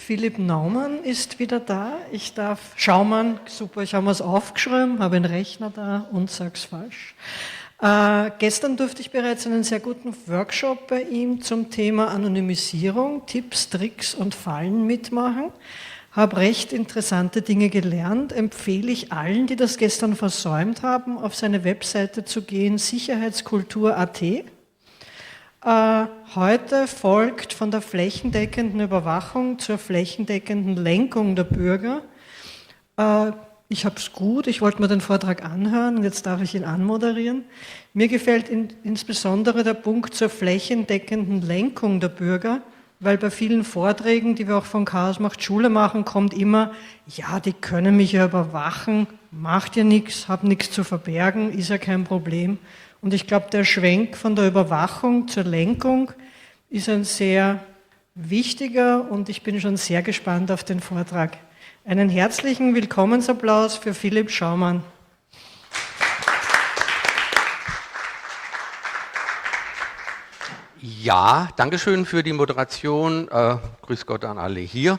Philipp Naumann ist wieder da. Ich darf, Schaumann, super, ich habe es aufgeschrieben, habe einen Rechner da und sage es falsch. Gestern durfte ich bereits einen sehr guten Workshop bei ihm zum Thema Anonymisierung, Tipps, Tricks und Fallen mitmachen. Habe recht interessante Dinge gelernt, empfehle ich allen, die das gestern versäumt haben, auf seine Webseite zu gehen, sicherheitskultur.at. Heute folgt von der flächendeckenden Überwachung zur flächendeckenden Lenkung der Bürger. Ich habe es gut, ich wollte mir den Vortrag anhören und jetzt darf ich ihn anmoderieren. Mir gefällt insbesondere der Punkt zur flächendeckenden Lenkung der Bürger, weil bei vielen Vorträgen, die wir auch von Chaos macht Schule machen, kommt immer, ja, die können mich ja überwachen, macht ja nichts, hab nichts zu verbergen, ist ja kein Problem. Und ich glaube, der Schwenk von der Überwachung zur Lenkung ist ein sehr wichtiger und ich bin schon sehr gespannt auf den Vortrag. Einen herzlichen Willkommensapplaus für Philipp Schaumann. Ja, danke schön für die Moderation. Grüß Gott an alle hier.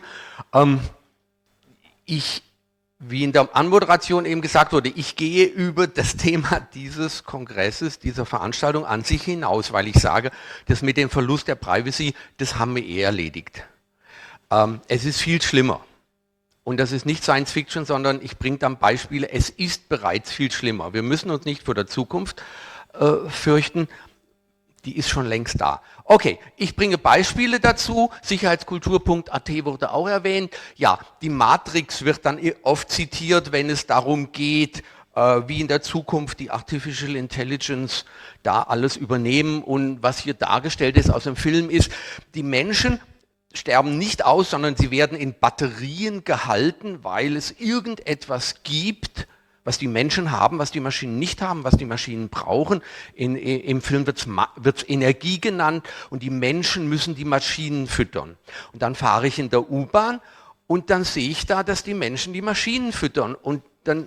Wie in der Anmoderation eben gesagt wurde, ich gehe über das Thema dieses Kongresses, dieser Veranstaltung an sich hinaus, weil ich sage, das mit dem Verlust der Privacy, das haben wir erledigt. Es ist viel schlimmer. Und das ist nicht Science Fiction, sondern ich bringe dann Beispiele, es ist bereits viel schlimmer. Wir müssen uns nicht vor der Zukunft fürchten, die ist schon längst da. Okay, ich bringe Beispiele dazu. Sicherheitskultur.at wurde auch erwähnt. Ja, die Matrix wird dann oft zitiert, wenn es darum geht, wie in der Zukunft die Artificial Intelligence da alles übernehmen. Und was hier dargestellt ist aus dem Film ist, die Menschen sterben nicht aus, sondern sie werden in Batterien gehalten, weil es irgendetwas gibt, was die Menschen haben, was die Maschinen nicht haben, was die Maschinen brauchen. Im Film wird's Energie genannt und die Menschen müssen die Maschinen füttern. Und dann fahre ich in der U-Bahn und dann sehe ich da, dass die Menschen die Maschinen füttern. Und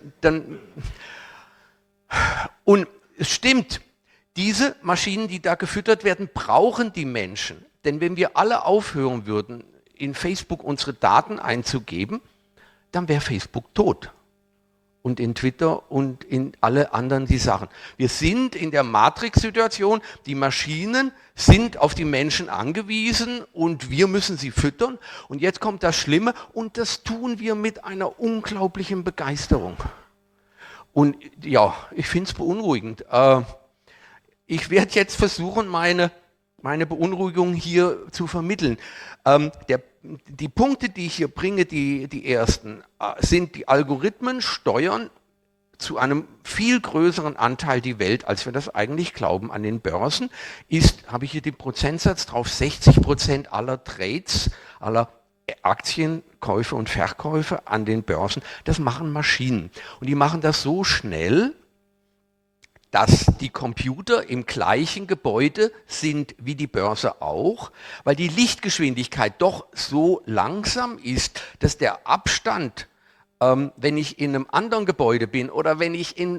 und es stimmt, diese Maschinen, die da gefüttert werden, brauchen die Menschen. Denn wenn wir alle aufhören würden, in Facebook unsere Daten einzugeben, dann wäre Facebook tot. Und in Twitter und in alle anderen die Sachen. Wir sind in der Matrix-Situation, die Maschinen sind auf die Menschen angewiesen und wir müssen sie füttern. Und jetzt kommt das Schlimme und das tun wir mit einer unglaublichen Begeisterung. Und ja, ich finde es beunruhigend. Ich werde jetzt versuchen, meine Beunruhigung hier zu vermitteln. Die Punkte, die ich hier bringe, die ersten, sind, die Algorithmen steuern zu einem viel größeren Anteil die Welt, als wir das eigentlich glauben. An den Börsen habe ich hier den Prozentsatz drauf, 60% aller Trades, aller Aktienkäufe und Verkäufe an den Börsen, das machen Maschinen. Und die machen das so schnell, dass die Computer im gleichen Gebäude sind wie die Börse auch, weil die Lichtgeschwindigkeit doch so langsam ist, dass der Abstand, wenn ich in einem anderen Gebäude bin oder wenn ich in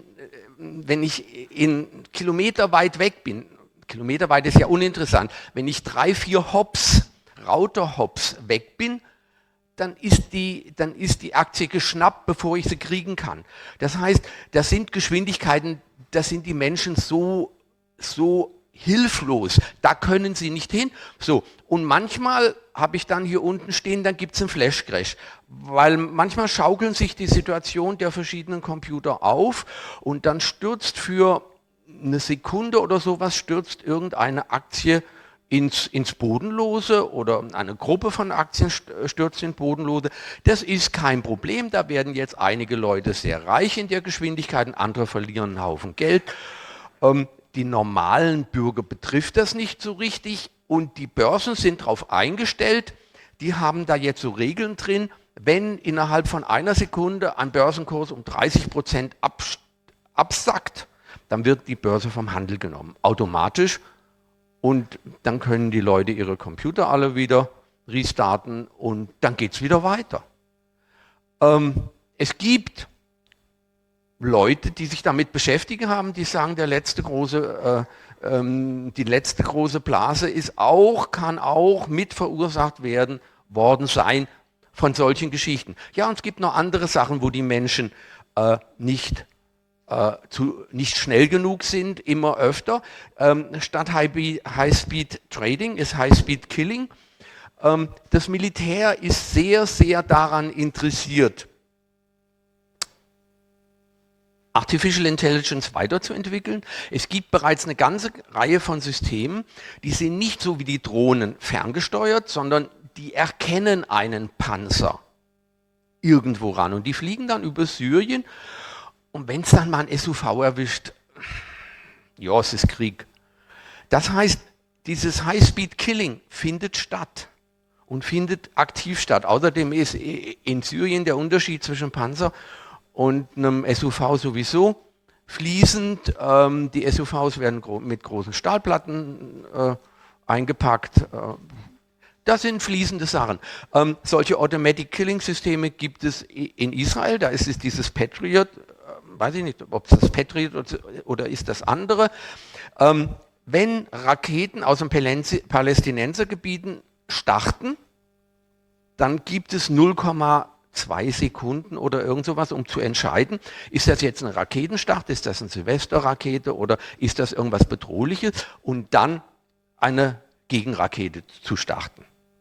Kilometer weit weg bin, Kilometer weit ist ja uninteressant, wenn ich 3, 4 Hops, Router-Hops weg bin, dann ist die Aktie geschnappt, bevor ich sie kriegen kann. Das heißt, das sind Geschwindigkeiten, da sind die Menschen so hilflos, da können sie nicht hin. So, und manchmal habe ich dann hier unten stehen, dann gibt es einen Flash-Crash, weil manchmal schaukeln sich die Situation der verschiedenen Computer auf und dann stürzt für eine Sekunde oder sowas, stürzt irgendeine Aktie ins Bodenlose oder eine Gruppe von Aktien stürzt ins Bodenlose. Das ist kein Problem, da werden jetzt einige Leute sehr reich in der Geschwindigkeit und andere verlieren einen Haufen Geld. Die normalen Bürger betrifft das nicht so richtig und die Börsen sind darauf eingestellt, die haben da jetzt so Regeln drin, wenn innerhalb von einer Sekunde ein Börsenkurs um 30% absackt, dann wird die Börse vom Handel genommen, automatisch. Und dann können die Leute ihre Computer alle wieder restarten und dann geht es wieder weiter. Es gibt Leute, die sich damit beschäftigen haben, die sagen, die letzte große Blase kann auch mit verursacht worden sein von solchen Geschichten. Ja, und es gibt noch andere Sachen, wo die Menschen nicht schnell genug sind, immer öfter. Statt High-Speed Trading ist High-Speed Killing. Das Militär ist sehr, sehr daran interessiert, Artificial Intelligence weiterzuentwickeln. Es gibt bereits eine ganze Reihe von Systemen, die sind nicht so wie die Drohnen ferngesteuert, sondern die erkennen einen Panzer irgendwo ran und die fliegen dann über Syrien und wenn es dann mal ein SUV erwischt, ja, es ist Krieg. Das heißt, dieses High-Speed-Killing findet statt und findet aktiv statt. Außerdem ist in Syrien der Unterschied zwischen Panzer und einem SUV sowieso fließend. Die SUVs werden mit großen Stahlplatten eingepackt. Das sind fließende Sachen. Solche Automatic Killing Systeme gibt es in Israel. Da ist es dieses Patriot, weiß ich nicht, ob es das Patriot oder ist das andere. Wenn Raketen aus den Palästinensergebieten starten, dann gibt es 0,2 Sekunden oder irgend sowas, um zu entscheiden, ist das jetzt ein Raketenstart, ist das eine Silvesterrakete oder ist das irgendwas Bedrohliches und dann eine Gegenrakete zu starten.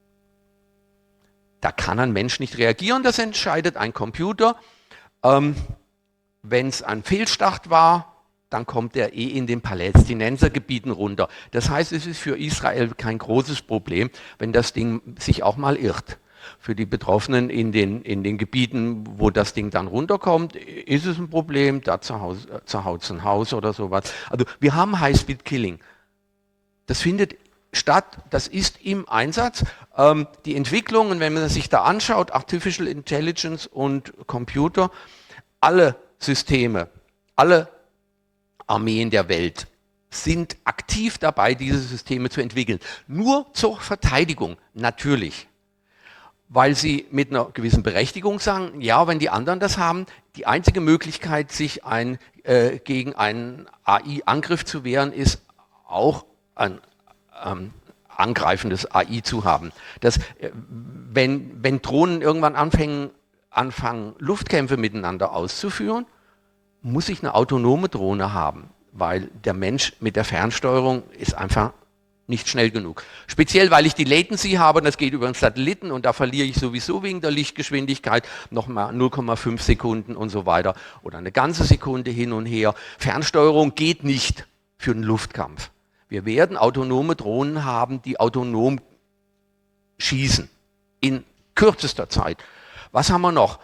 Da kann ein Mensch nicht reagieren, das entscheidet ein Computer. Wenn es ein Fehlstart war, dann kommt er in den Palästinensergebieten runter. Das heißt, es ist für Israel kein großes Problem, wenn das Ding sich auch mal irrt. Für die Betroffenen in den Gebieten, wo das Ding dann runterkommt, ist es ein Problem, da zerhaut es ein Haus oder sowas. Also wir haben High-Speed-Killing. Das findet statt, das ist im Einsatz. Die Entwicklungen, wenn man sich da anschaut, Artificial Intelligence und Computer, alle Systeme, alle Armeen der Welt sind aktiv dabei, diese Systeme zu entwickeln. Nur zur Verteidigung, natürlich. Weil sie mit einer gewissen Berechtigung sagen, ja, wenn die anderen das haben, die einzige Möglichkeit, sich gegen einen AI-Angriff zu wehren, ist auch ein angreifendes AI zu haben. Wenn Drohnen irgendwann anfangen, Luftkämpfe miteinander auszuführen, muss ich eine autonome Drohne haben, weil der Mensch mit der Fernsteuerung ist einfach nicht schnell genug. Speziell, weil ich die Latency habe, und das geht über einen Satelliten und da verliere ich sowieso wegen der Lichtgeschwindigkeit nochmal 0,5 Sekunden und so weiter oder eine ganze Sekunde hin und her. Fernsteuerung geht nicht für einen Luftkampf. Wir werden autonome Drohnen haben, die autonom schießen in kürzester Zeit. Was haben wir noch?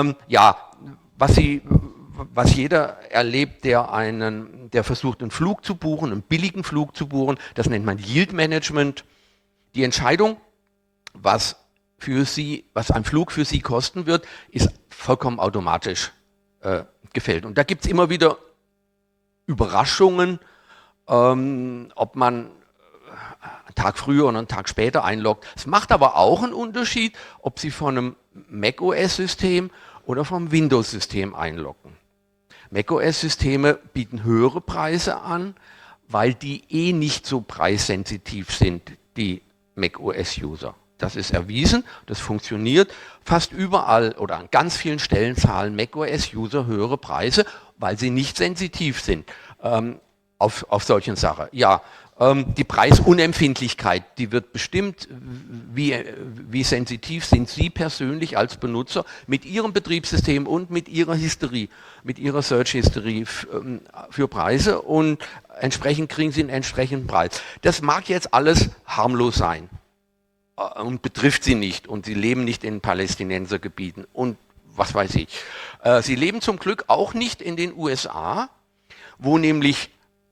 Was jeder erlebt, der versucht, einen Flug zu buchen, einen billigen Flug zu buchen, das nennt man Yield Management. Die Entscheidung, was ein Flug für Sie kosten wird, ist vollkommen automatisch gefällt. Und da gibt es immer wieder Überraschungen, ob man einen Tag früher oder einen Tag später einloggt. Es macht aber auch einen Unterschied, ob Sie von einem macOS-System oder vom Windows-System einloggen. macOS-Systeme bieten höhere Preise an, weil die nicht so preissensitiv sind, die macOS-User. Das ist erwiesen, das funktioniert. Fast überall oder an ganz vielen Stellen zahlen macOS-User höhere Preise, weil sie nicht sensitiv sind auf solchen Sachen. Ja, die Preisunempfindlichkeit, die wird bestimmt, wie sensitiv sind Sie persönlich als Benutzer mit Ihrem Betriebssystem und mit Ihrer History, mit Ihrer Search History für Preise und entsprechend kriegen Sie einen entsprechenden Preis. Das mag jetzt alles harmlos sein und betrifft Sie nicht und Sie leben nicht in Palästinensergebieten und was weiß ich. Sie leben zum Glück auch nicht in den USA, wo nämlich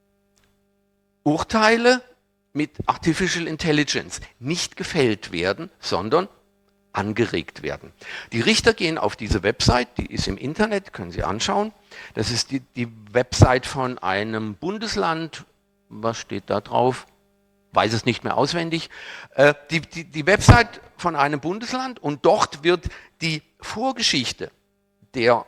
Urteile mit Artificial Intelligence nicht gefällt werden, sondern angeregt werden. Die Richter gehen auf diese Website, die ist im Internet, können Sie anschauen. Das ist die Website von einem Bundesland. Was steht da drauf? Weiß es nicht mehr auswendig. Die Website von einem Bundesland und dort wird die Vorgeschichte der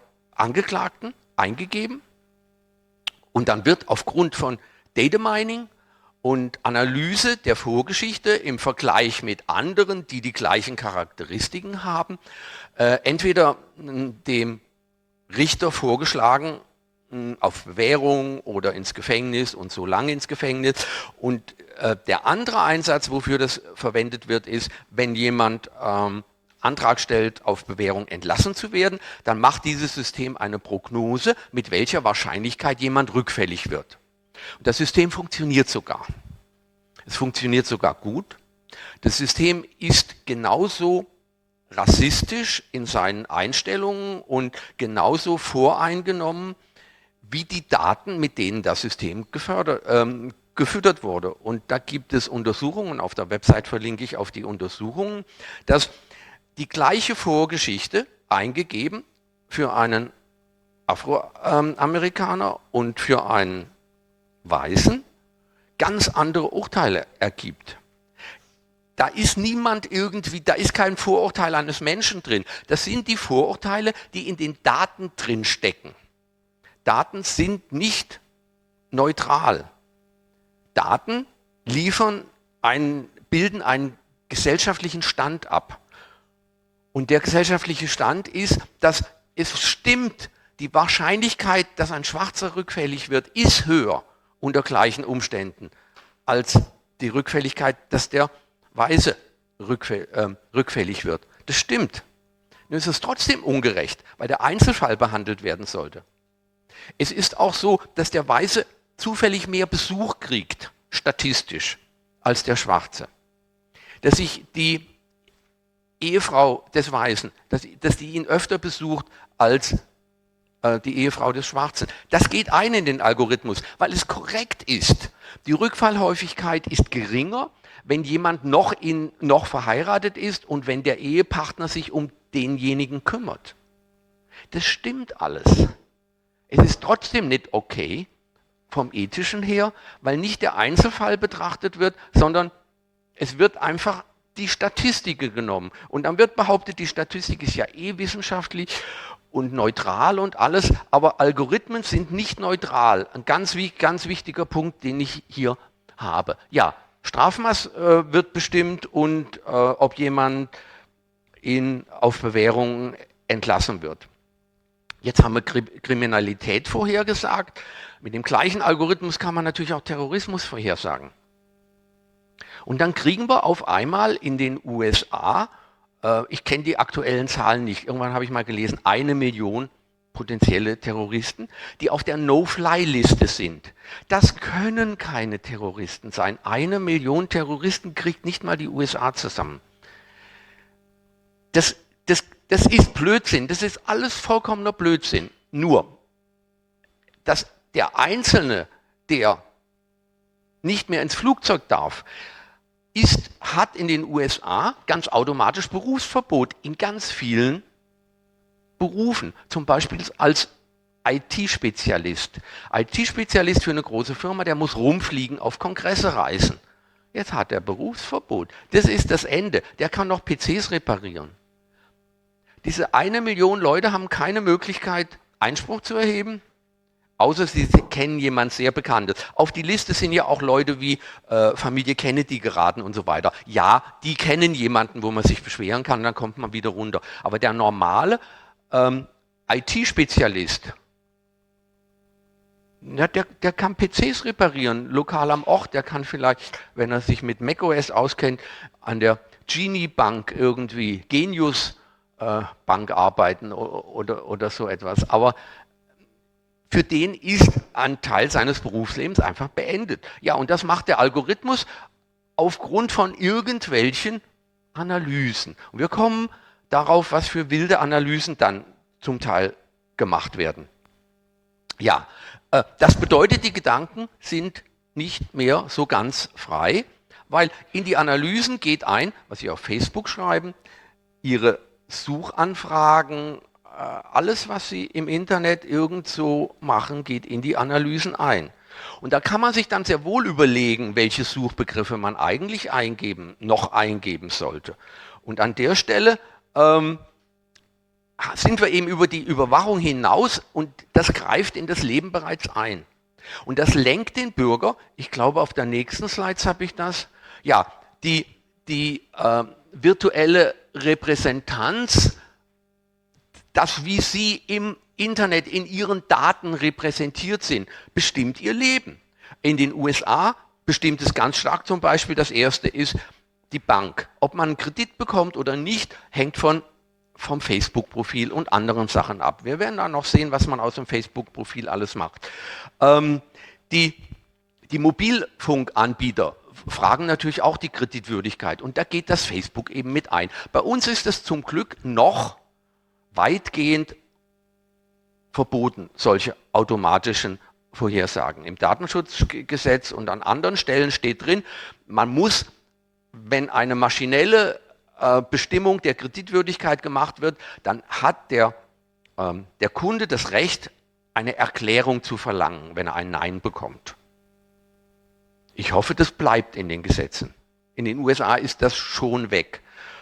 Angeklagten eingegeben und dann wird aufgrund von Data Mining und Analyse der Vorgeschichte im Vergleich mit anderen, die die gleichen Charakteristiken haben, entweder dem Richter vorgeschlagen, auf Bewährung oder ins Gefängnis und so lange ins Gefängnis. Und der andere Einsatz, wofür das verwendet wird, ist, wenn jemand Antrag stellt, auf Bewährung entlassen zu werden, dann macht dieses System eine Prognose, mit welcher Wahrscheinlichkeit jemand rückfällig wird. Und das System funktioniert sogar. Es funktioniert sogar gut. Das System ist genauso rassistisch in seinen Einstellungen und genauso voreingenommen wie die Daten, mit denen das System gefüttert wurde. Und da gibt es Untersuchungen, auf der Website verlinke ich auf die Untersuchungen, dass die gleiche Vorgeschichte eingegeben für einen Afroamerikaner und für einen Weißen ganz andere Urteile ergibt. Da ist niemand irgendwie, da ist kein Vorurteil eines Menschen drin. Das sind die Vorurteile, die in den Daten drin stecken. Daten sind nicht neutral. Daten bilden einen gesellschaftlichen Stand ab. Und der gesellschaftliche Stand ist, dass es stimmt, die Wahrscheinlichkeit, dass ein Schwarzer rückfällig wird, ist höher unter gleichen Umständen als die Rückfälligkeit, dass der Weiße rückfällig wird. Das stimmt. Nur ist es trotzdem ungerecht, weil der Einzelfall behandelt werden sollte. Es ist auch so, dass der Weiße zufällig mehr Besuch kriegt, statistisch, als der Schwarze. Dass sich die Ehefrau des Weißen, dass die ihn öfter besucht als die Ehefrau des Schwarzen. Das geht ein in den Algorithmus, weil es korrekt ist. Die Rückfallhäufigkeit ist geringer, wenn jemand noch verheiratet ist und wenn der Ehepartner sich um denjenigen kümmert. Das stimmt alles. Es ist trotzdem nicht okay vom Ethischen her, weil nicht der Einzelfall betrachtet wird, sondern es wird einfach die Statistik genommen. Und dann wird behauptet, die Statistik ist ja wissenschaftlich und neutral und alles, aber Algorithmen sind nicht neutral. Ein ganz wichtiger Punkt, den ich hier habe. Ja, Strafmaß wird bestimmt und ob jemand auf Bewährung entlassen wird. Jetzt haben wir Kriminalität vorhergesagt. Mit dem gleichen Algorithmus kann man natürlich auch Terrorismus vorhersagen. Und dann kriegen wir auf einmal in den USA, ich kenne die aktuellen Zahlen nicht, irgendwann habe ich mal gelesen, 1 Million potenzielle Terroristen, die auf der No-Fly-Liste sind. Das können keine Terroristen sein. 1 Million Terroristen kriegt nicht mal die USA zusammen. Das ist Blödsinn, das ist alles vollkommener Blödsinn. Nur, dass der Einzelne, der nicht mehr ins Flugzeug darf, hat in den USA ganz automatisch Berufsverbot in ganz vielen Berufen, zum Beispiel als IT-Spezialist. IT-Spezialist für eine große Firma, der muss rumfliegen, auf Kongresse reisen. Jetzt hat er Berufsverbot. Das ist das Ende. Der kann noch PCs reparieren. Diese 1 Million Leute haben keine Möglichkeit, Einspruch zu erheben, außer sie kennen jemand sehr Bekanntes. Auf die Liste sind ja auch Leute wie Familie Kennedy geraten und so weiter. Ja, die kennen jemanden, wo man sich beschweren kann, dann kommt man wieder runter. Aber der normale IT-Spezialist, ja, der kann PCs reparieren, lokal am Ort. Der kann vielleicht, wenn er sich mit macOS auskennt, an der Genie Bank irgendwie, Genius Bank arbeiten oder so etwas. Aber für den ist ein Teil seines Berufslebens einfach beendet. Ja, und das macht der Algorithmus aufgrund von irgendwelchen Analysen. Und wir kommen darauf, was für wilde Analysen dann zum Teil gemacht werden. Ja, das bedeutet, die Gedanken sind nicht mehr so ganz frei, weil in die Analysen geht ein, was Sie auf Facebook schreiben, Ihre Suchanfragen, alles, was Sie im Internet irgend so machen, geht in die Analysen ein. Und da kann man sich dann sehr wohl überlegen, welche Suchbegriffe man eigentlich noch eingeben sollte. Und an der Stelle sind wir eben über die Überwachung hinaus und das greift in das Leben bereits ein. Und das lenkt den Bürger, ich glaube auf der nächsten Slide habe ich das, ja, die virtuelle Repräsentanz, das wie sie im Internet in ihren Daten repräsentiert sind, bestimmt ihr Leben. In den USA bestimmt es ganz stark zum Beispiel, das erste ist die Bank. Ob man einen Kredit bekommt oder nicht, hängt vom Facebook-Profil und anderen Sachen ab. Wir werden dann noch sehen, was man aus dem Facebook-Profil alles macht. Die Mobilfunkanbieter fragen natürlich auch die Kreditwürdigkeit und da geht das Facebook eben mit ein. Bei uns ist es zum Glück noch weitgehend verboten, solche automatischen Vorhersagen. Im Datenschutzgesetz und an anderen Stellen steht drin, man muss, wenn eine maschinelle Bestimmung der Kreditwürdigkeit gemacht wird, dann hat der Kunde das Recht, eine Erklärung zu verlangen, wenn er ein Nein bekommt. Ich hoffe, das bleibt in den Gesetzen. In den USA ist das schon weg.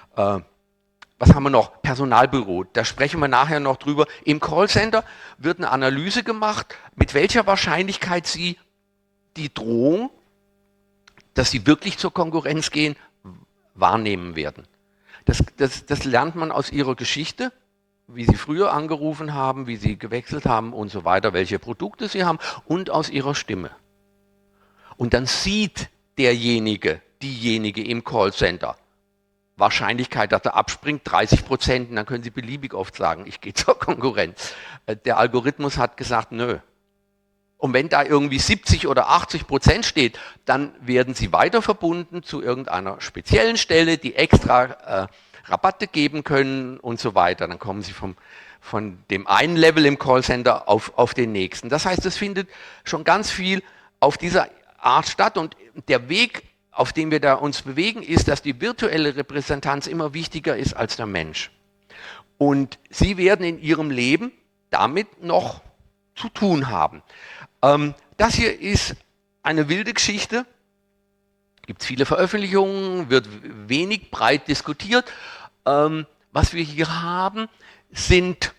Was haben wir noch? Personalbüro, da sprechen wir nachher noch drüber. Im Callcenter wird eine Analyse gemacht, mit welcher Wahrscheinlichkeit Sie die Drohung, dass Sie wirklich zur Konkurrenz gehen, wahrnehmen werden. Das lernt man aus Ihrer Geschichte, wie Sie früher angerufen haben, wie Sie gewechselt haben und so weiter, welche Produkte Sie haben und aus Ihrer Stimme. Und dann sieht diejenige im Callcenter, Wahrscheinlichkeit, dass er abspringt, 30%, und dann können Sie beliebig oft sagen, ich gehe zur Konkurrenz. Der Algorithmus hat gesagt, nö. Und wenn da irgendwie 70 oder 80% steht, dann werden Sie weiter verbunden zu irgendeiner speziellen Stelle, die extra Rabatte geben können und so weiter. Dann kommen Sie von dem einen Level im Callcenter auf den nächsten. Das heißt, es findet schon ganz viel auf dieser Art statt und der Weg, auf dem wir da uns bewegen, ist, dass die virtuelle Repräsentanz immer wichtiger ist als der Mensch. Und Sie werden in Ihrem Leben damit noch zu tun haben. Das hier ist eine wilde Geschichte. Gibt es viele Veröffentlichungen, wird wenig breit diskutiert. Was wir hier haben, sind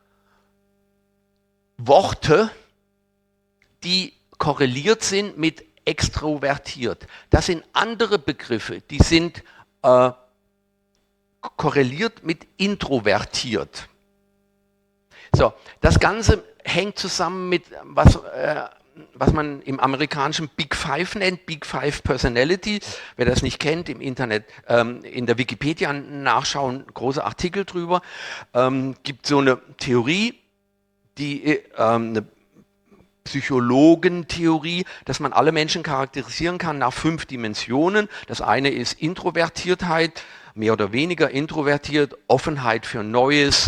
Worte, die korreliert sind mit extrovertiert. Das sind andere Begriffe, die sind korreliert mit introvertiert. So, das Ganze hängt zusammen mit was man im amerikanischen Big Five nennt, Big Five Personality. Wer das nicht kennt, im Internet, in der Wikipedia nachschauen, große Artikel drüber. Gibt so eine Theorie, eine Psychologentheorie, dass man alle Menschen charakterisieren kann nach 5 Dimensionen. Das eine ist Introvertiertheit, mehr oder weniger introvertiert, Offenheit für Neues.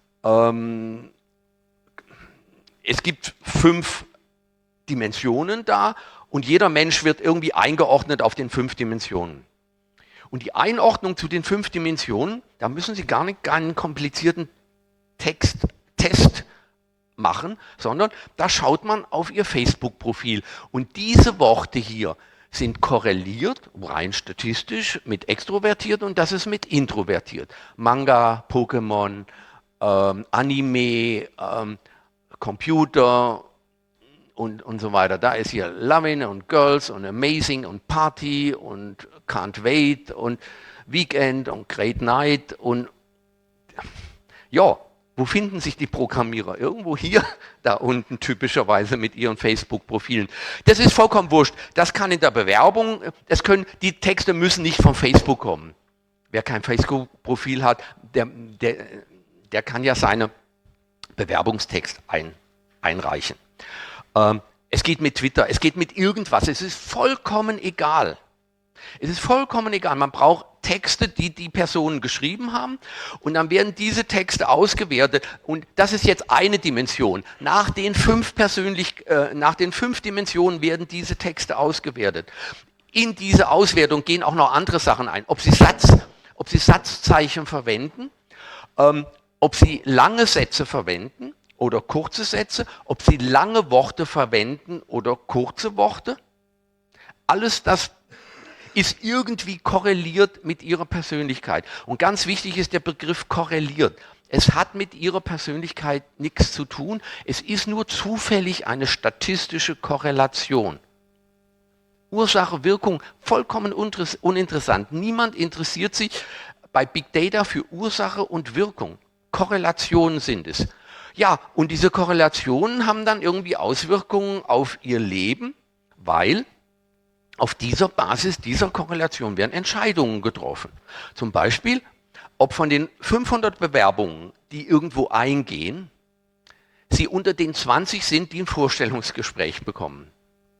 Es gibt 5 Dimensionen da und jeder Mensch wird irgendwie eingeordnet auf den 5 Dimensionen. Und die Einordnung zu den 5 Dimensionen, da müssen Sie gar nicht einen komplizierten Test machen, sondern da schaut man auf Ihr Facebook-Profil. Und diese Worte hier sind korreliert, rein statistisch, mit extrovertiert und das ist mit introvertiert. Manga, Pokémon, Anime, Computer und so weiter. Da ist hier Loving und Girls und Amazing und Party und Can't Wait und Weekend und Great Night und ja, wo finden sich die Programmierer? Irgendwo hier, da unten typischerweise mit ihren Facebook-Profilen. Das ist vollkommen wurscht. Das kann in der Bewerbung, die Texte müssen nicht von Facebook kommen. Wer kein Facebook-Profil hat, der kann ja seine Bewerbungstext einreichen. Es geht mit Twitter, es geht mit irgendwas. Es ist vollkommen egal. Es ist vollkommen egal. Man braucht Texte, die die Personen geschrieben haben und dann werden diese Texte ausgewertet und das ist jetzt eine Dimension. Nach den 5 Dimensionen werden diese Texte ausgewertet. In diese Auswertung gehen auch noch andere Sachen ein. Ob Sie Satzzeichen verwenden, ob Sie lange Sätze verwenden oder kurze Sätze, ob Sie lange Worte verwenden oder kurze Worte. Alles das ist irgendwie korreliert mit Ihrer Persönlichkeit. Und ganz wichtig ist der Begriff korreliert. Es hat mit ihrer Persönlichkeit nichts zu tun. Es ist nur zufällig eine statistische Korrelation. Ursache, Wirkung, vollkommen uninteressant. Niemand interessiert sich bei Big Data für Ursache und Wirkung. Korrelationen sind es. Ja, und diese Korrelationen haben dann irgendwie Auswirkungen auf ihr Leben, weil auf dieser Basis dieser Korrelation werden Entscheidungen getroffen. Zum Beispiel, ob von den 500 Bewerbungen, die irgendwo eingehen, sie unter den 20 sind, die ein Vorstellungsgespräch bekommen.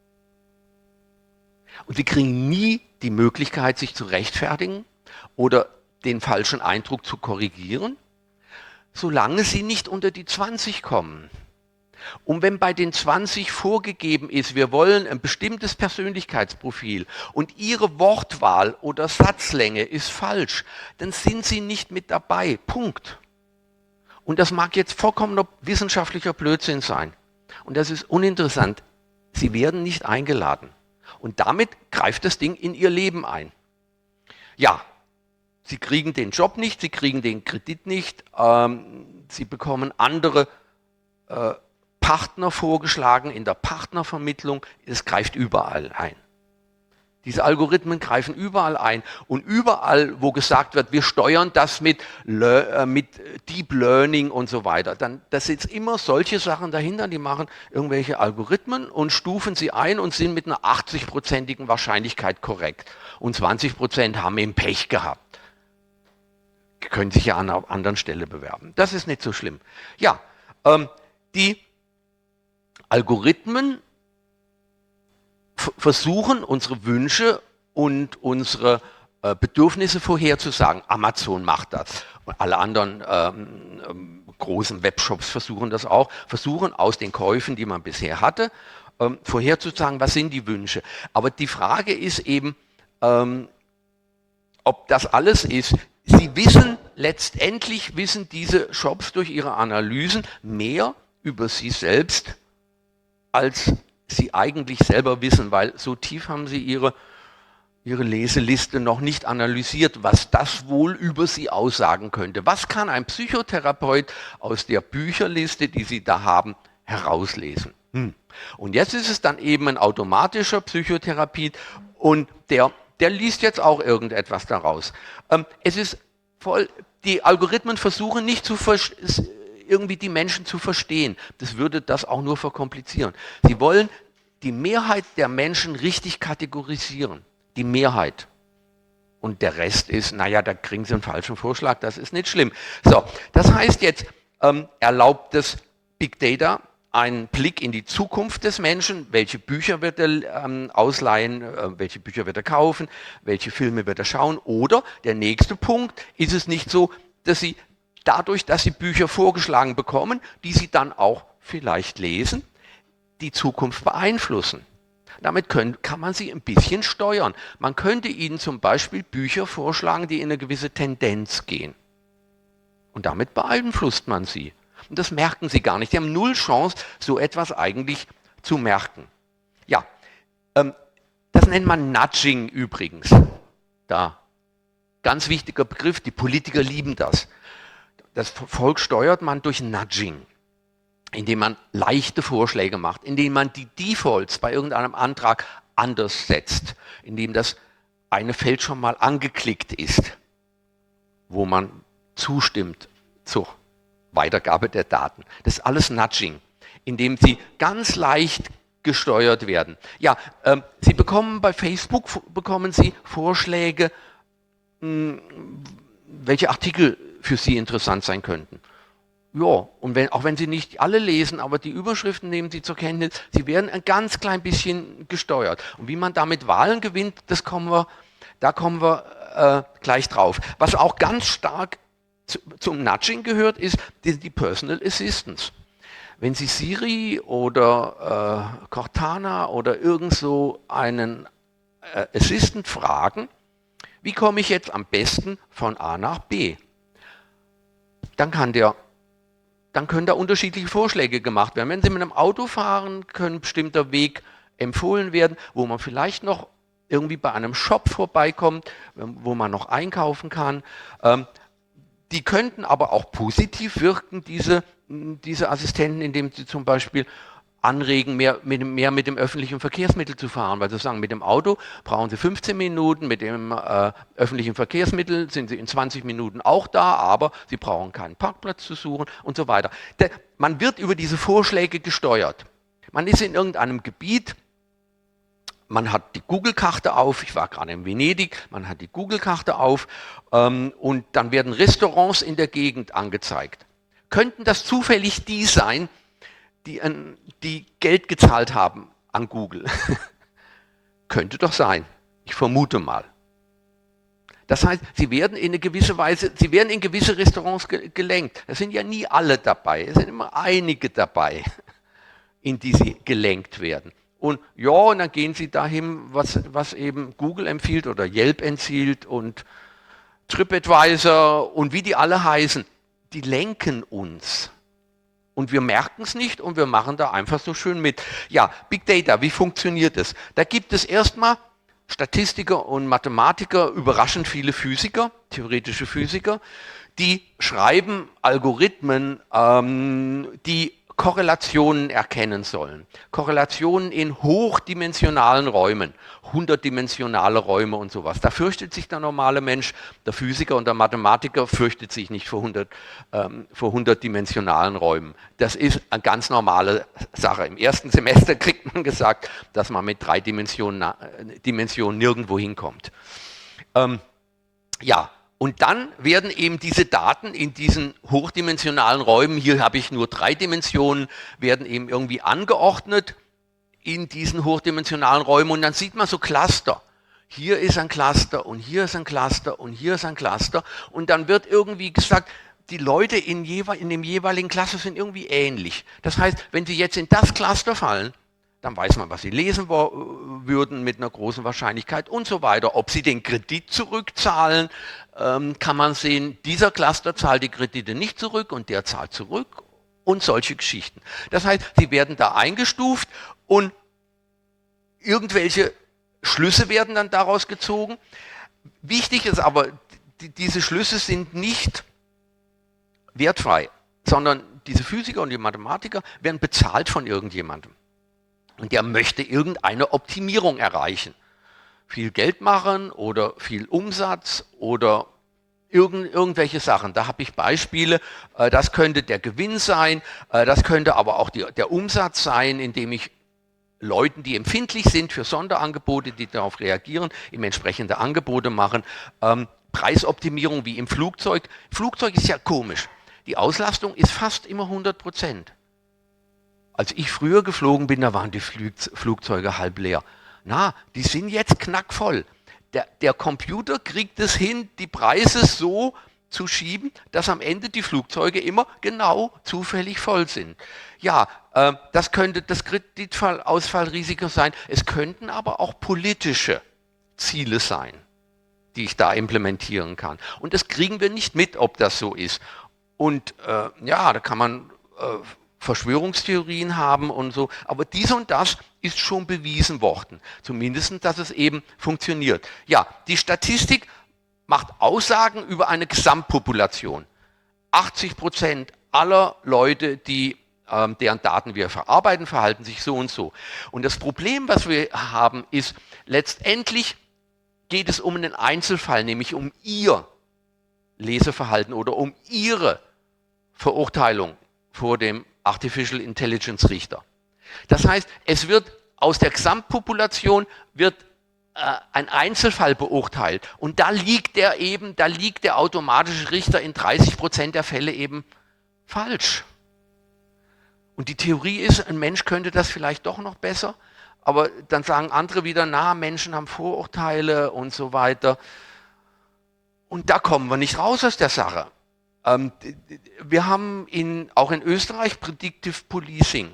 Und sie kriegen nie die Möglichkeit, sich zu rechtfertigen oder den falschen Eindruck zu korrigieren, solange sie nicht unter die 20 kommen. Und wenn bei den 20 vorgegeben ist, wir wollen ein bestimmtes Persönlichkeitsprofil und ihre Wortwahl oder Satzlänge ist falsch, dann sind sie nicht mit dabei. Punkt. Und das mag jetzt vollkommener wissenschaftlicher Blödsinn sein. Und das ist uninteressant. Sie werden nicht eingeladen. Und damit greift das Ding in ihr Leben ein. Ja, sie kriegen den Job nicht, sie kriegen den Kredit nicht, sie bekommen andere Partner vorgeschlagen in der Partnervermittlung. Es greift überall ein. Diese Algorithmen greifen überall ein. Und überall, wo gesagt wird, wir steuern das mit Deep Learning und so weiter, dann da sind immer solche Sachen dahinter, die machen irgendwelche Algorithmen und stufen sie ein und sind mit einer 80-prozentigen Wahrscheinlichkeit korrekt. Und 20% haben eben Pech gehabt. Können sich ja an einer anderen Stelle bewerben. Das ist nicht so schlimm. Ja, die Algorithmen versuchen, unsere Wünsche und unsere Bedürfnisse vorherzusagen. Amazon macht das. Und alle anderen großen Webshops versuchen das auch. Versuchen aus den Käufen, die man bisher hatte, vorherzusagen, was sind die Wünsche. Aber die Frage ist eben, ob das alles ist. Sie wissen, letztendlich wissen diese Shops durch ihre Analysen mehr über sie selbst, als sie eigentlich selber wissen, weil so tief haben sie ihre Leseliste noch nicht analysiert, was das wohl über sie aussagen könnte. Was kann ein Psychotherapeut aus der Bücherliste, die sie da haben, herauslesen? Und jetzt ist es dann eben ein automatischer Psychotherapie und der liest jetzt auch irgendetwas daraus. Es ist voll, die Algorithmen versuchen nicht irgendwie die Menschen zu verstehen. Das würde das auch nur verkomplizieren. Sie wollen die Mehrheit der Menschen richtig kategorisieren. Die Mehrheit. Und der Rest ist, naja, da kriegen sie einen falschen Vorschlag, das ist nicht schlimm. So, das heißt jetzt, erlaubt das Big Data einen Blick in die Zukunft des Menschen, welche Bücher wird er ausleihen, welche Bücher wird er kaufen, welche Filme wird er schauen. Oder der nächste Punkt, ist es nicht so, dass sie dadurch, dass sie Bücher vorgeschlagen bekommen, die sie dann auch vielleicht lesen, die Zukunft beeinflussen. Damit kann man sie ein bisschen steuern. Man könnte ihnen zum Beispiel Bücher vorschlagen, die in eine gewisse Tendenz gehen. Und damit beeinflusst man sie. Und das merken sie gar nicht. Die haben null Chance, so etwas eigentlich zu merken. Ja, das nennt man Nudging übrigens. Da, ganz wichtiger Begriff, die Politiker lieben das. Das Volk steuert man durch Nudging, indem man leichte Vorschläge macht, indem man die Defaults bei irgendeinem Antrag anders setzt, indem das eine Feld schon mal angeklickt ist, wo man zustimmt zur Weitergabe der Daten. Das ist alles Nudging, indem sie ganz leicht gesteuert werden. Ja, Sie bekommen bei Facebook Sie Vorschläge, welche Artikel für Sie interessant sein könnten. Ja, und auch wenn Sie nicht alle lesen, aber die Überschriften nehmen Sie zur Kenntnis, Sie werden ein ganz klein bisschen gesteuert. Und wie man damit Wahlen gewinnt, da kommen wir gleich drauf. Was auch ganz stark zum Nudging gehört, ist die Personal Assistance. Wenn Sie Siri oder Cortana oder irgend so einen Assistant fragen, wie komme ich jetzt am besten von A nach B? Dann können da unterschiedliche Vorschläge gemacht werden. Wenn Sie mit einem Auto fahren, kann ein bestimmter Weg empfohlen werden, wo man vielleicht noch irgendwie bei einem Shop vorbeikommt, wo man noch einkaufen kann. Die könnten aber auch positiv wirken, diese Assistenten, indem sie zum Beispiel anregen, mehr mit dem öffentlichen Verkehrsmittel zu fahren, weil sie sagen, mit dem Auto brauchen sie 15 Minuten, mit dem öffentlichen Verkehrsmittel sind sie in 20 Minuten auch da, aber sie brauchen keinen Parkplatz zu suchen und so weiter. Man wird über diese Vorschläge gesteuert. Man ist in irgendeinem Gebiet, man hat die Google-Karte auf, ich war gerade in Venedig, man hat die Google-Karte auf und dann werden Restaurants in der Gegend angezeigt. Könnten das zufällig die sein, die Geld gezahlt haben an Google? Könnte doch sein, ich vermute mal. Das heißt, sie werden in gewisse Restaurants gelenkt. Es sind ja nie alle dabei, es sind immer einige dabei, in die sie gelenkt werden. Und ja, und dann gehen sie dahin, was eben Google empfiehlt oder Yelp empfiehlt und TripAdvisor und wie die alle heißen. Die lenken uns. Und wir merken es nicht und wir machen da einfach so schön mit. Ja, Big Data, wie funktioniert es? Da gibt es erstmal Statistiker und Mathematiker, überraschend viele Physiker, theoretische Physiker, die schreiben Algorithmen, die Korrelationen erkennen sollen. Korrelationen in hochdimensionalen Räumen, 100-dimensionale Räume und sowas. Da fürchtet sich der normale Mensch, der Physiker und der Mathematiker fürchtet sich nicht vor 100-dimensionalen Räumen. Das ist eine ganz normale Sache. Im ersten Semester kriegt man gesagt, dass man mit 3 Dimensionen nirgendwo hinkommt. Ja. Und dann werden eben diese Daten in diesen hochdimensionalen Räumen, hier habe ich nur 3 Dimensionen, werden eben irgendwie angeordnet in diesen hochdimensionalen Räumen und dann sieht man so Cluster. Hier ist ein Cluster und hier ist ein Cluster und hier ist ein Cluster und dann wird irgendwie gesagt, die Leute in dem jeweiligen Cluster sind irgendwie ähnlich. Das heißt, wenn sie jetzt in das Cluster fallen, dann weiß man, was sie lesen würden mit einer großen Wahrscheinlichkeit und so weiter. Ob sie den Kredit zurückzahlen, kann man sehen, dieser Cluster zahlt die Kredite nicht zurück und der zahlt zurück und solche Geschichten. Das heißt, sie werden da eingestuft und irgendwelche Schlüsse werden dann daraus gezogen. Wichtig ist aber, diese Schlüsse sind nicht wertfrei, sondern diese Physiker und die Mathematiker werden bezahlt von irgendjemandem. Und der möchte irgendeine Optimierung erreichen. Viel Geld machen oder viel Umsatz oder irgendwelche Sachen. Da habe ich Beispiele, das könnte der Gewinn sein, das könnte aber auch der Umsatz sein, indem ich Leuten, die empfindlich sind für Sonderangebote, die darauf reagieren, ihm entsprechende Angebote machen. Preisoptimierung wie im Flugzeug. Flugzeug ist ja komisch. Die Auslastung ist fast immer 100%. Als ich früher geflogen bin, da waren die Flugzeuge halb leer. Na, die sind jetzt knackvoll. Der Computer kriegt es hin, die Preise so zu schieben, dass am Ende die Flugzeuge immer genau zufällig voll sind. Ja, das könnte das Kreditausfallrisiko sein. Es könnten aber auch politische Ziele sein, die ich da implementieren kann. Und das kriegen wir nicht mit, ob das so ist. Und ja, da kann man Verschwörungstheorien haben und so, aber dies und das ist schon bewiesen worden, zumindest, dass es eben funktioniert. Ja, die Statistik macht Aussagen über eine Gesamtpopulation. 80% aller Leute, deren Daten wir verarbeiten, verhalten sich so und so. Und das Problem, was wir haben, ist, letztendlich geht es um einen Einzelfall, nämlich um Ihr Leseverhalten oder um Ihre Verurteilung vor dem Artificial Intelligence Richter. Das heißt, es wird aus der Gesamtpopulation ein Einzelfall beurteilt und da liegt der automatische Richter in 30% der Fälle eben falsch. Und die Theorie ist, ein Mensch könnte das vielleicht doch noch besser, aber dann sagen andere wieder, na, Menschen haben Vorurteile und so weiter. Und da kommen wir nicht raus aus der Sache. Wir haben auch in Österreich Predictive Policing.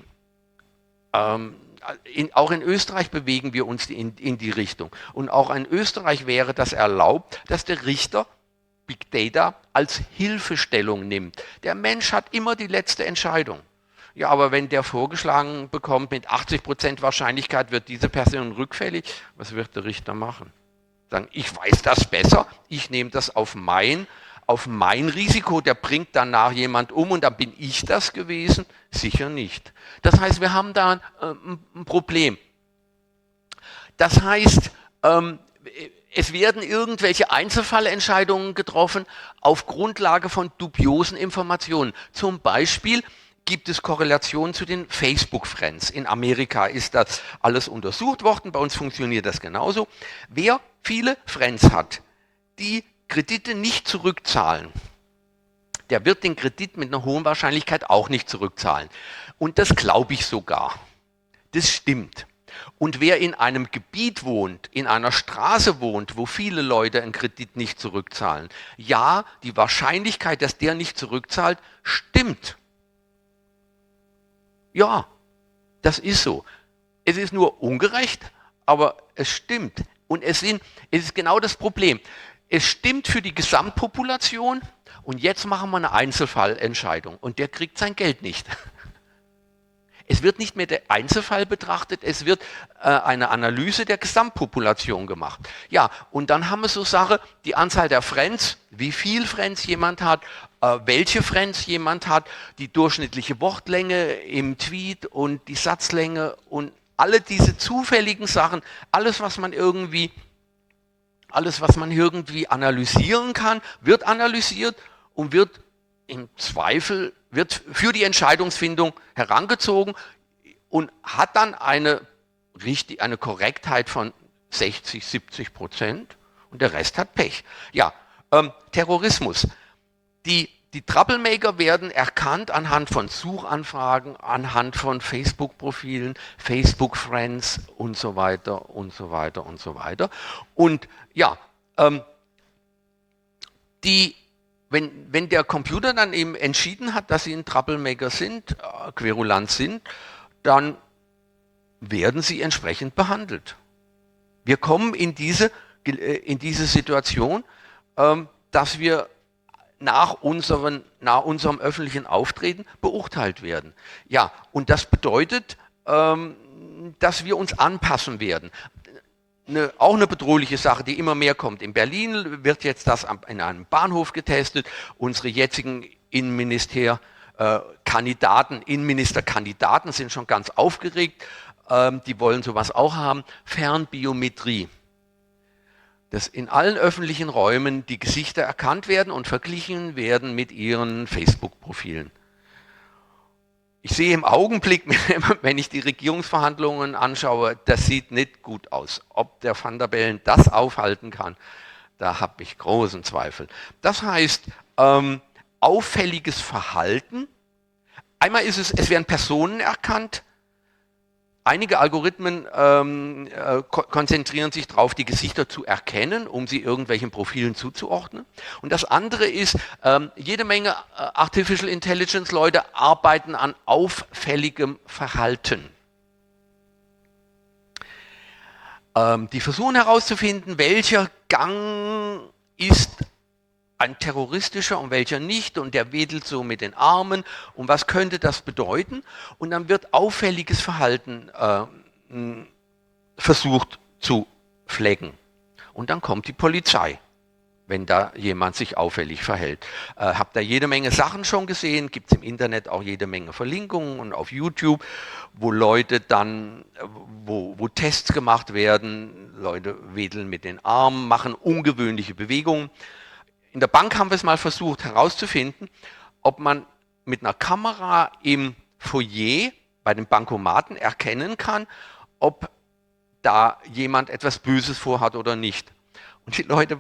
Auch in Österreich bewegen wir uns in die Richtung. Und auch in Österreich wäre das erlaubt, dass der Richter Big Data als Hilfestellung nimmt. Der Mensch hat immer die letzte Entscheidung. Ja, aber wenn der vorgeschlagen bekommt, mit 80% Wahrscheinlichkeit wird diese Person rückfällig, was wird der Richter machen? Sagen, ich weiß das besser, ich nehme das auf mein auf mein Risiko, der bringt danach jemand um und dann bin ich das gewesen? Sicher nicht. Das heißt, wir haben da ein Problem. Das heißt, es werden irgendwelche Einzelfallentscheidungen getroffen auf Grundlage von dubiosen Informationen. Zum Beispiel gibt es Korrelationen zu den Facebook-Friends. In Amerika ist das alles untersucht worden, bei uns funktioniert das genauso. Wer viele Friends hat, die Kredite nicht zurückzahlen, der wird den Kredit mit einer hohen Wahrscheinlichkeit auch nicht zurückzahlen. Und das glaube ich sogar. Das stimmt. Und wer in einem Gebiet wohnt, in einer Straße wohnt, wo viele Leute einen Kredit nicht zurückzahlen, ja, die Wahrscheinlichkeit, dass der nicht zurückzahlt, stimmt. Ja, das ist so. Es ist nur ungerecht, aber es stimmt. Und es ist genau das Problem. Es stimmt für die Gesamtpopulation und jetzt machen wir eine Einzelfallentscheidung und der kriegt sein Geld nicht. Es wird nicht mehr der Einzelfall betrachtet, es wird eine Analyse der Gesamtpopulation gemacht. Ja, und dann haben wir so Sache, die Anzahl der Friends, wie viel Friends jemand hat, welche Friends jemand hat, die durchschnittliche Wortlänge im Tweet und die Satzlänge und alle diese zufälligen Sachen, alles was man irgendwie analysieren kann, wird analysiert und wird im Zweifel für die Entscheidungsfindung herangezogen und hat dann eine Korrektheit von 60-70% und der Rest hat Pech. Ja, Terrorismus. Die Troublemaker werden erkannt anhand von Suchanfragen, anhand von Facebook-Profilen, Facebook-Friends und so weiter und so weiter und so weiter. Und ja, wenn der Computer dann eben entschieden hat, dass sie ein Troublemaker sind, querulant sind, dann werden sie entsprechend behandelt. Wir kommen in diese Situation, dass wir nach unserem öffentlichen Auftreten beurteilt werden. Ja, und das bedeutet, dass wir uns anpassen werden. Auch eine bedrohliche Sache, die immer mehr kommt. In Berlin wird jetzt das in einem Bahnhof getestet. Unsere jetzigen Innenministerkandidaten sind schon ganz aufgeregt. Die wollen sowas auch haben. Fernbiometrie. Dass in allen öffentlichen Räumen die Gesichter erkannt werden und verglichen werden mit ihren Facebook-Profilen. Ich sehe im Augenblick, wenn ich die Regierungsverhandlungen anschaue, das sieht nicht gut aus. Ob der Van der Bellen das aufhalten kann, da habe ich großen Zweifel. Das heißt, auffälliges Verhalten. Einmal ist es werden Personen erkannt. Einige Algorithmen konzentrieren sich darauf, die Gesichter zu erkennen, um sie irgendwelchen Profilen zuzuordnen. Und das andere ist, jede Menge Artificial Intelligence Leute arbeiten an auffälligem Verhalten. Die versuchen herauszufinden, welcher Gang ist ein terroristischer und welcher nicht und der wedelt so mit den Armen und was könnte das bedeuten? Und dann wird auffälliges Verhalten versucht zu flaggen. Und dann kommt die Polizei, wenn da jemand sich auffällig verhält. Habt da jede Menge Sachen schon gesehen, gibt es im Internet auch jede Menge Verlinkungen und auf YouTube, wo Leute dann, wo Tests gemacht werden, Leute wedeln mit den Armen, machen ungewöhnliche Bewegungen. In der Bank haben wir es mal versucht herauszufinden, ob man mit einer Kamera im Foyer bei den Bankomaten erkennen kann, ob da jemand etwas Böses vorhat oder nicht. Und die Leute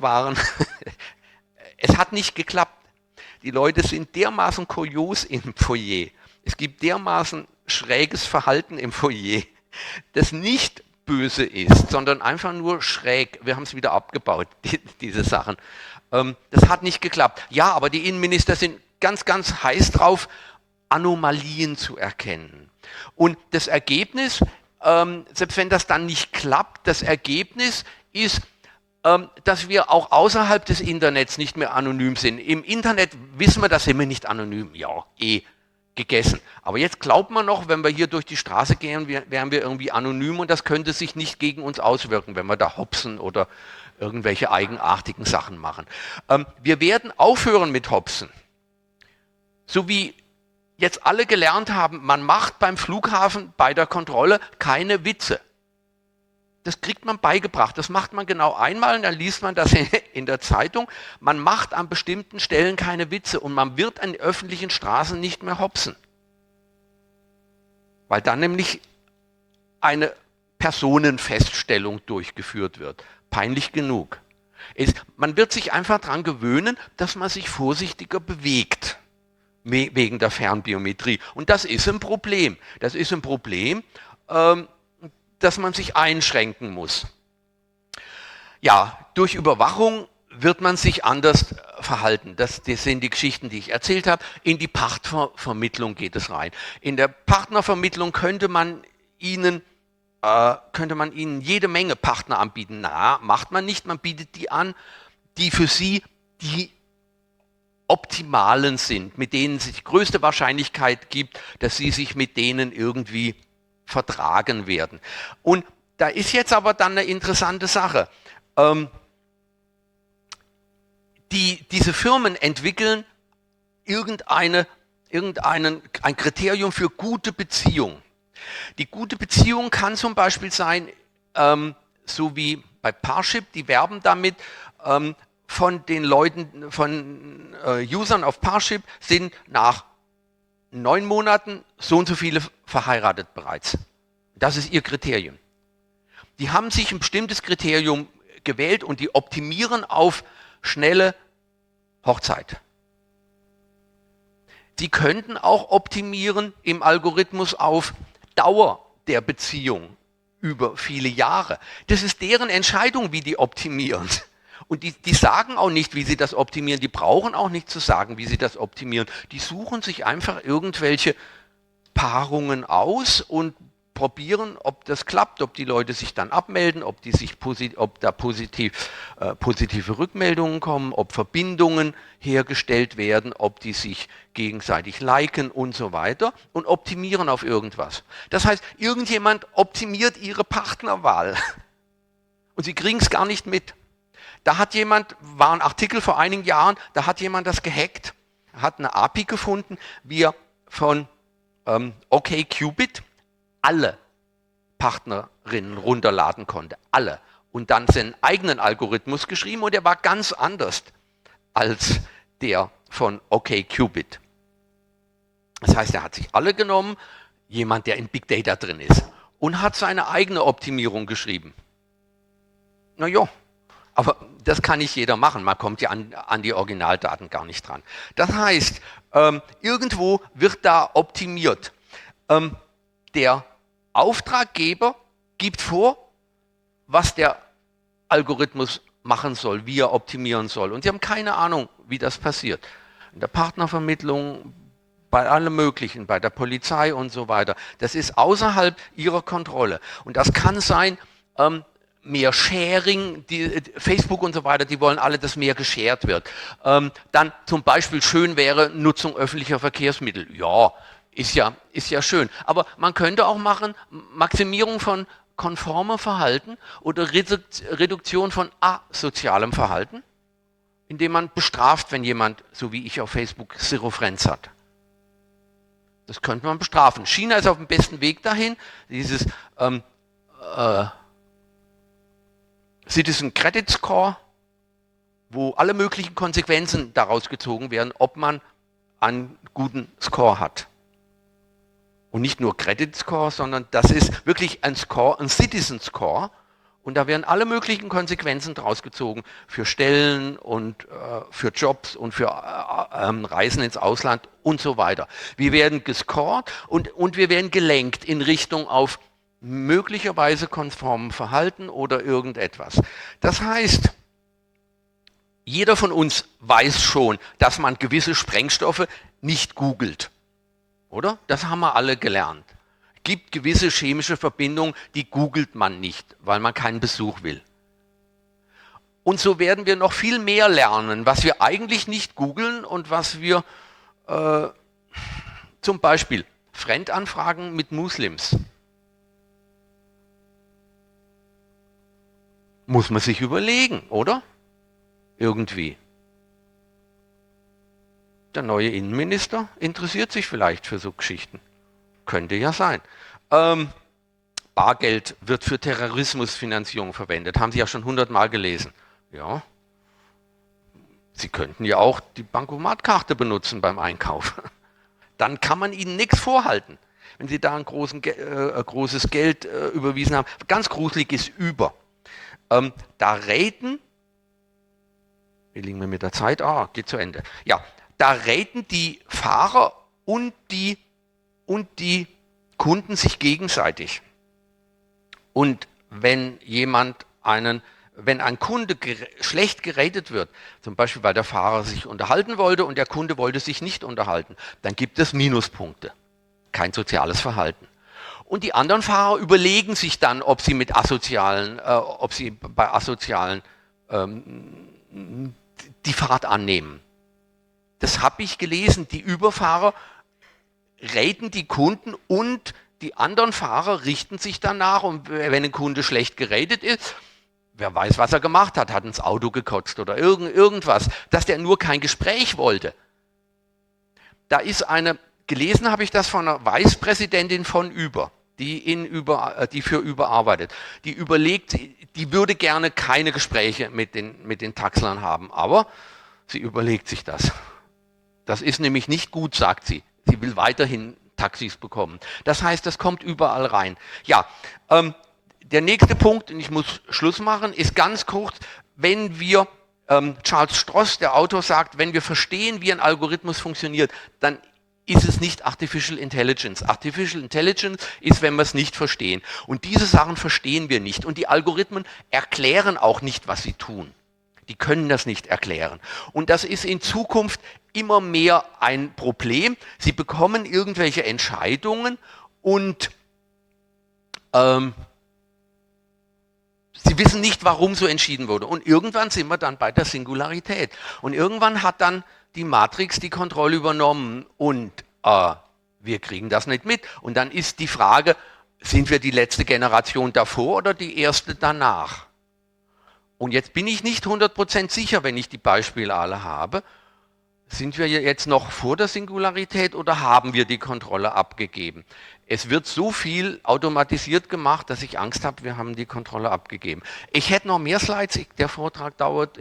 es hat nicht geklappt. Die Leute sind dermaßen kurios im Foyer. Es gibt dermaßen schräges Verhalten im Foyer, das nicht böse ist, sondern einfach nur schräg. Wir haben es wieder abgebaut, diese Sachen. Das hat nicht geklappt. Ja, aber die Innenminister sind ganz, ganz heiß drauf, Anomalien zu erkennen. Und das Ergebnis, selbst wenn das dann nicht klappt, das Ergebnis ist, dass wir auch außerhalb des Internets nicht mehr anonym sind. Im Internet wissen wir, da sind wir nicht anonym. Ja, gegessen. Aber jetzt glaubt man noch, wenn wir hier durch die Straße gehen, wären wir irgendwie anonym und das könnte sich nicht gegen uns auswirken, wenn wir da hopsen oder irgendwelche eigenartigen Sachen machen. Wir werden aufhören mit Hopsen. So wie jetzt alle gelernt haben, man macht beim Flughafen bei der Kontrolle keine Witze. Das kriegt man beigebracht. Das macht man genau einmal und dann liest man das in der Zeitung. Man macht an bestimmten Stellen keine Witze und man wird an öffentlichen Straßen nicht mehr hopsen. Weil dann nämlich eine Personenfeststellung durchgeführt wird. Peinlich genug. Man wird sich einfach daran gewöhnen, dass man sich vorsichtiger bewegt. Wegen der Fernbiometrie. Und das ist ein Problem. Das ist ein Problem, dass man sich einschränken muss. Ja, durch Überwachung wird man sich anders verhalten. Das sind die Geschichten, die ich erzählt habe. In die Partnervermittlung geht es rein. In der Partnervermittlung könnte man ihnen jede Menge Partner anbieten. Na, macht man nicht. Man bietet die an, die für sie die optimalen sind, mit denen es die größte Wahrscheinlichkeit gibt, dass sie sich mit denen irgendwie vertragen werden. Und da ist jetzt aber dann eine interessante Sache. Diese Firmen entwickeln ein Kriterium für gute Beziehung. Die gute Beziehung kann zum Beispiel sein, so wie bei Parship, die werben damit, von den Leuten, von Usern auf Parship sind nach 9 Monaten so und so viele verheiratet bereits. Das ist ihr Kriterium. Die haben sich ein bestimmtes Kriterium gewählt und die optimieren auf schnelle Hochzeit. Sie könnten auch optimieren im Algorithmus auf Dauer der Beziehung über viele Jahre. Das ist deren Entscheidung, wie die optimieren. Und die sagen auch nicht, wie sie das optimieren. Die brauchen auch nicht zu sagen, wie sie das optimieren. Die suchen sich einfach irgendwelche Paarungen aus und probieren, ob das klappt, ob die Leute sich dann abmelden, ob da positive Rückmeldungen kommen, ob Verbindungen hergestellt werden, ob die sich gegenseitig liken und so weiter und optimieren auf irgendwas. Das heißt, irgendjemand optimiert ihre Partnerwahl und sie kriegen es gar nicht mit. War ein Artikel vor einigen Jahren, da hat jemand das gehackt, hat eine API gefunden, wie er von OkCupid alle Partnerinnen runterladen konnte. Alle. Und dann seinen eigenen Algorithmus geschrieben und der war ganz anders als der von OkCupid. Das heißt, er hat sich alle genommen, jemand, der in Big Data drin ist, und hat seine eigene Optimierung geschrieben. Na ja, aber das kann nicht jeder machen. Man kommt ja an die Originaldaten gar nicht dran. Das heißt, irgendwo wird da optimiert. Der Auftraggeber gibt vor, was der Algorithmus machen soll, wie er optimieren soll. Und sie haben keine Ahnung, wie das passiert. In der Partnervermittlung, bei allem Möglichen, bei der Polizei und so weiter. Das ist außerhalb ihrer Kontrolle. Und das kann sein, mehr Sharing, Facebook und so weiter, die wollen alle, dass mehr geshared wird. Dann zum Beispiel schön wäre Nutzung öffentlicher Verkehrsmittel. Ja, ist ja schön. Aber man könnte auch machen, Maximierung von konformem Verhalten oder Reduktion von asozialem Verhalten, indem man bestraft, wenn jemand, so wie ich auf Facebook, Zero Friends hat. Das könnte man bestrafen. China ist auf dem besten Weg dahin, dieses Citizen Credit Score, wo alle möglichen Konsequenzen daraus gezogen werden, ob man einen guten Score hat. Und nicht nur Credit Score, sondern das ist wirklich ein Score, ein Citizen Score. Und da werden alle möglichen Konsequenzen daraus gezogen für Stellen und für Jobs und für Reisen ins Ausland und so weiter. Wir werden gescored und wir werden gelenkt in Richtung auf möglicherweise konformen Verhalten oder irgendetwas. Das heißt, jeder von uns weiß schon, dass man gewisse Sprengstoffe nicht googelt. Oder? Das haben wir alle gelernt. Es gibt gewisse chemische Verbindungen, die googelt man nicht, weil man keinen Besuch will. Und so werden wir noch viel mehr lernen, was wir eigentlich nicht googeln und was wir zum Beispiel Fremdanfragen mit Muslims. Muss man sich überlegen, oder? Irgendwie. Der neue Innenminister interessiert sich vielleicht für so Geschichten. Könnte ja sein. Bargeld wird für Terrorismusfinanzierung verwendet. Haben Sie ja schon 100-mal gelesen. Ja. Sie könnten ja auch die Bankomatkarte benutzen beim Einkauf. Dann kann man Ihnen nichts vorhalten. Wenn Sie da ein großes Geld überwiesen haben. Ganz gruselig ist über. Da raten, wie liegen wir mit der Zeit? Geht zu Ende. Ja, da raten die Fahrer und die Kunden sich gegenseitig. Und wenn ein Kunde schlecht geratet wird, zum Beispiel weil der Fahrer sich unterhalten wollte und der Kunde wollte sich nicht unterhalten, dann gibt es Minuspunkte. Kein soziales Verhalten. Und die anderen Fahrer überlegen sich dann, ob sie bei Asozialen die Fahrt annehmen. Das habe ich gelesen. Die Überfahrer raten die Kunden und die anderen Fahrer richten sich danach. Und wenn ein Kunde schlecht geratet ist, wer weiß, was er gemacht hat, hat ins Auto gekotzt oder irgendwas, dass der nur kein Gespräch wollte. Gelesen habe ich das von einer Vicepräsidentin von Uber, die für Uber arbeitet. Die überlegt, die würde gerne keine Gespräche mit den Taxlern haben, aber sie überlegt sich das. Das ist nämlich nicht gut, sagt sie. Sie will weiterhin Taxis bekommen. Das heißt, das kommt überall rein. Ja, der nächste Punkt, und ich muss Schluss machen, ist ganz kurz, wenn wir, Charles Stross, der Autor, sagt, wenn wir verstehen, wie ein Algorithmus funktioniert, dann ist es nicht Artificial Intelligence. Artificial Intelligence ist, wenn wir es nicht verstehen. Und diese Sachen verstehen wir nicht. Und die Algorithmen erklären auch nicht, was sie tun. Die können das nicht erklären. Und das ist in Zukunft immer mehr ein Problem. Sie bekommen irgendwelche Entscheidungen und sie wissen nicht, warum so entschieden wurde. Und irgendwann sind wir dann bei der Singularität. Und irgendwann hat dann die Matrix die Kontrolle übernommen und wir kriegen das nicht mit. Und dann ist die Frage, sind wir die letzte Generation davor oder die erste danach? Und jetzt bin ich nicht 100% sicher, wenn ich die Beispiele alle habe. Sind wir jetzt noch vor der Singularität oder haben wir die Kontrolle abgegeben? Es wird so viel automatisiert gemacht, dass ich Angst habe, wir haben die Kontrolle abgegeben. Ich hätte noch mehr Slides, der Vortrag dauert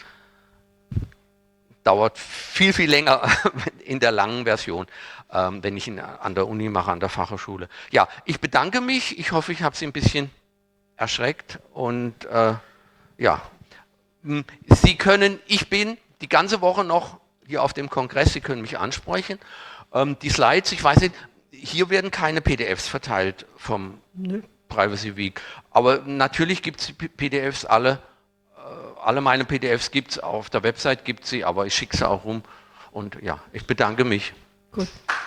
viel, viel länger in der langen Version, wenn ich ihn an der Uni mache, an der Fachhochschule. Ja, ich bedanke mich. Ich hoffe, ich habe Sie ein bisschen erschreckt. Und ja, ich bin die ganze Woche noch hier auf dem Kongress, Sie können mich ansprechen. Die Slides, ich weiß nicht, hier werden keine PDFs verteilt vom Privacy Week. Aber natürlich gibt es PDFs, alle meine PDFs gibt es, auf der Website gibt es sie, aber ich schicke sie auch rum. Und ja, ich bedanke mich. Gut.